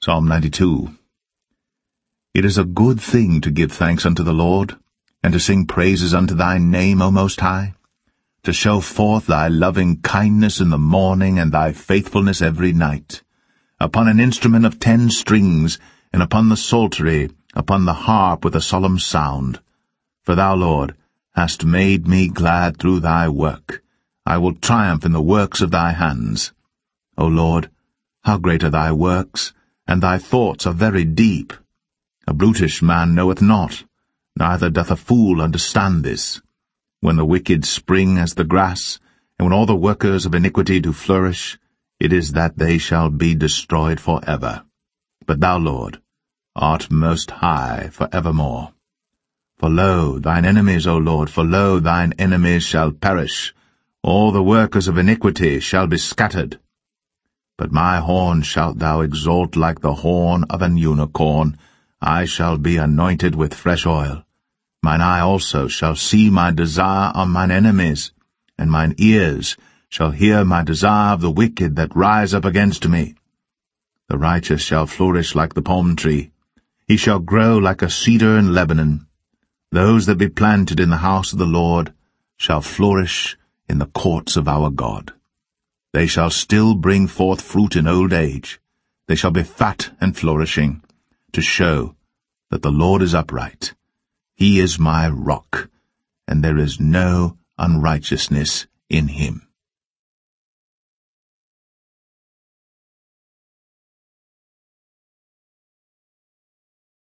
Psalm 92. It is a good thing to give thanks unto the Lord, and to sing praises unto thy name, O Most High, to show forth thy loving kindness in the morning, and thy faithfulness every night, upon an instrument of 10 strings, and upon the psaltery, upon the harp with a solemn sound. For thou, Lord, hast made me glad through thy work. I will triumph in the works of thy hands. O Lord, how great are thy works, and thy thoughts are very deep. A brutish man knoweth not, neither doth a fool understand this. When the wicked spring as the grass, and when all the workers of iniquity do flourish, it is that they shall be destroyed for ever. But thou, Lord, art most high for evermore. For lo, thine enemies, O Lord, for lo, thine enemies shall perish. All the workers of iniquity shall be scattered. But my horn shalt thou exalt like the horn of an unicorn. I shall be anointed with fresh oil. Mine eye also shall see my desire on mine enemies, and mine ears shall hear my desire of the wicked that rise up against me. The righteous shall flourish like the palm tree. He shall grow like a cedar in Lebanon. Those that be planted in the house of the Lord shall flourish in the courts of our God. They shall still bring forth fruit in old age. They shall be fat and flourishing, to show that the Lord is upright. He is my rock, and there is no unrighteousness in him.